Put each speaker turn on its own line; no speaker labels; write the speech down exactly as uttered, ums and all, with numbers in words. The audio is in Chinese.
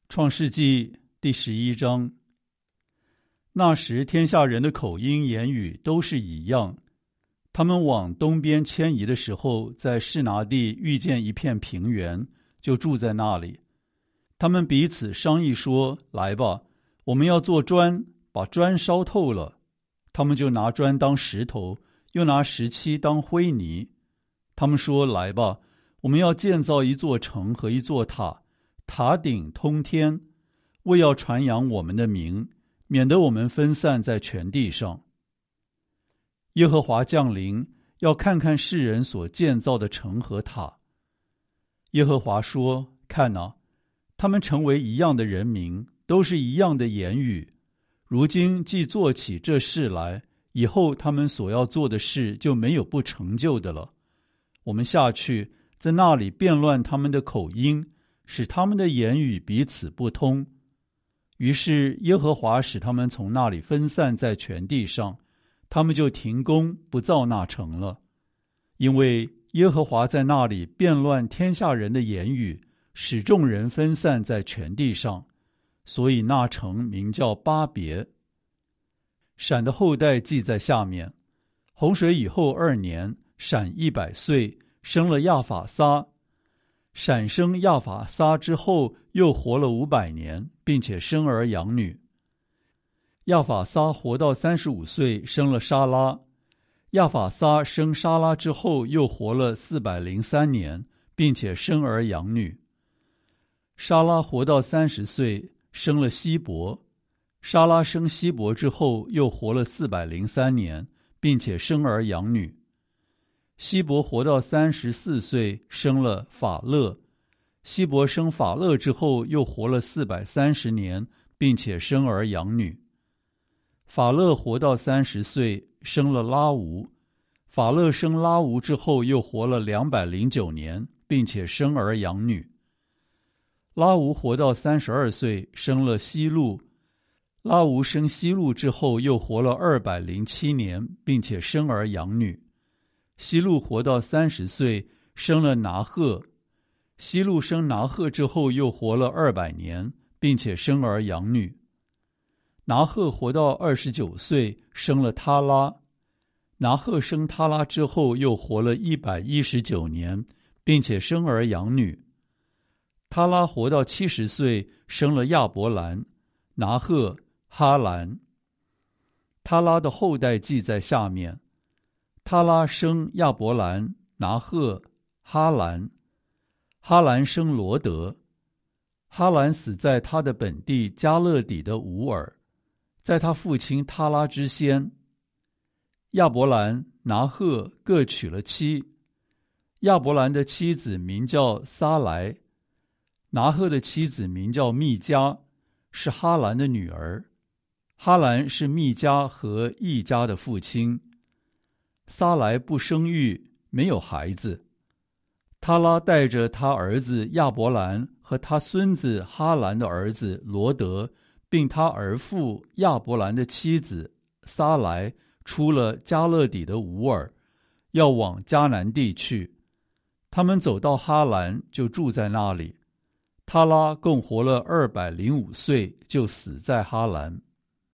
创世纪第十一章。那时天下人的口音言语都是一样，他们往东边迁移的时候，在示拿地遇见一片平原，就住在那里。他们彼此商议说，来吧，我们要做砖，把砖烧透了。他们就拿砖当石头，又拿石漆当灰泥。他们说，来吧，我们要建造一座城和一座塔，塔顶通天，为要传扬我们的名，免得我们分散在全地上。耶和华降临，要看看世人所建造的城和塔。耶和华说，看哪，他们成为一样的人民，都是一样的言语。如今既做起这事来，以后他们所要做的事就没有不成就的了。我们下去，在那里变乱他们的口音，使他们的言语彼此不通。于是耶和华使他们从那里分散在全地上，他们就停工不造那城了。因为耶和华在那里变乱天下人的言语，使众人分散在全地上，所以那城名叫巴别。闪的后代记在下面。洪水以后二年，闪一百岁，生了亚法撒。闪生亚法撒之后，又活了五百年，并且生儿养女。亚法撒活到三十五岁，生了沙拉。亚法撒生沙拉之后，又活了四百零三年，并且生儿养女。沙拉活到三十岁，生了希伯。沙拉生希伯之后，又活了四百零三年，并且生儿养女。希伯活到三十四岁，生了法勒。希伯生法勒之后，又活了四百三十年，并且生儿养女。法勒活到三十岁，生了拉吾。法勒生拉吾之后，又活了两百零九年，并且生儿养女。拉吾活到三十二岁，生了希路。拉吾生希路之后，又活了二百零七年，并且生儿养女。希路活到三十岁，生了拿鹤。希路生拿鹤之后，又活了二百年，并且生儿养女。拿鹤活到二十九岁，生了他拉。拿鹤生他拉之后，又活了一百一十九年，并且生儿养女。他拉活到七十岁，生了亚伯兰、拿鹤、哈兰。他拉的后代记在下面。他拉生亚伯兰、拿鹤、哈兰。哈兰生罗德。哈兰死在他的本地加勒底的吾尔，在他父亲他拉之先。亚伯兰、拿鹤各娶了妻。亚伯兰的妻子名叫撒来。拿鹤的妻子名叫密迦，是哈兰的女儿。哈兰是密迦和易家的父亲。撒来不生育，没有孩子。他拉带着他儿子亚伯兰和他孙子哈兰的儿子罗德，并他儿父亚伯兰的妻子撒来，出了加勒底的吾尔，要往迦南地去。他们走到哈兰，就住在那里。他拉共活了二百零五岁，就死在哈兰。